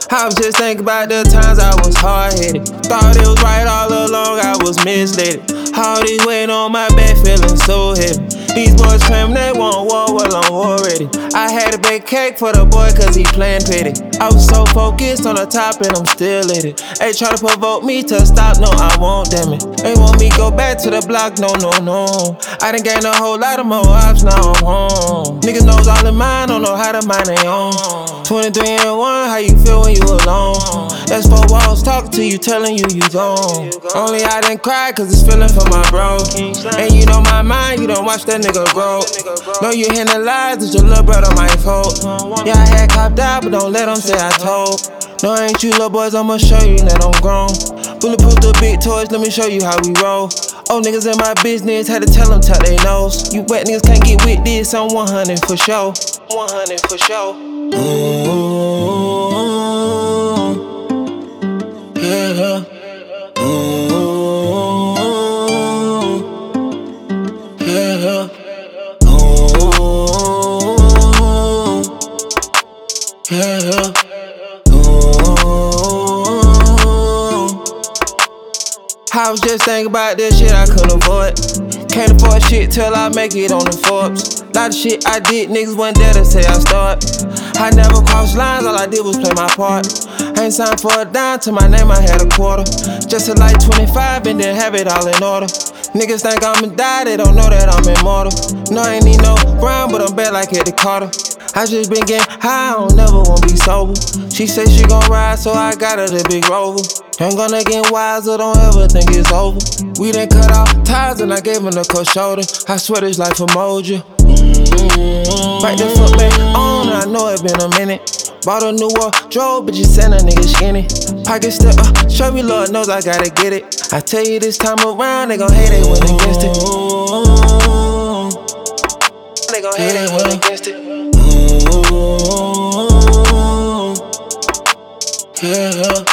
I was just thinking about the times I was hard-headed. Thought it was right all along, I was misled. All these weight on my back, feeling so heavy. These boys claim they want war, well I'm war ready. I had to bake cake for the boy cause he playin' petty. I was so focused on the top and I'm still at it. They try to provoke me to stop, no I won't, damn it. They want me go back to the block, no, no, no. I done gained a whole lot of more ops, now I'm home. Niggas knows all in mine, don't know how to mind their own. 23 and 1, how you feel when you alone? That's 4 walls talking to you, telling you you gone. Only I didn't cry cause it's feeling for my bro. And you know my mind, you don't watch that nigga grow. Know you hearing the lies, it's your little brother my fault. Yeah, I had copped out, but don't let them say I told. No, ain't you little boys, I'ma show you that I'm grown. Bulletproof the big toys, let me show you how we roll. Old niggas in my business, had to tell them tuck they nose. You wet niggas can't get with this, I'm 100 for sure. 100 for sure. Yeah. Yeah. Yeah. I was just thinking about this shit I couldn't avoid. Can't afford shit till I make it on the Forbes. Lot of shit I did, niggas wasn't there to say I start. I never crossed lines, all I did was play my part. Ain't signed for a dime, to my name I had a quarter. Just to like 25 and then have it all in order. Niggas think I'ma die, they don't know that I'm immortal. No, I ain't need no brown, but I'm bad like Eddie Carter. I just been getting high, I don't never wanna be sober. She say she gon' ride, so I got her the big Rover. I'm gonna get wiser, don't ever think it's over. We done cut off ties and I gave him the cold shoulder. I swear this life emoji. Bite the foot back on, I know it been a minute. Bought a new wardrobe, but you sent a nigga skinny. Pocket still show me, Lord knows I gotta get it. I tell you this time around, they gon' hate it when against it. They gon' hate it when against it. Yeah.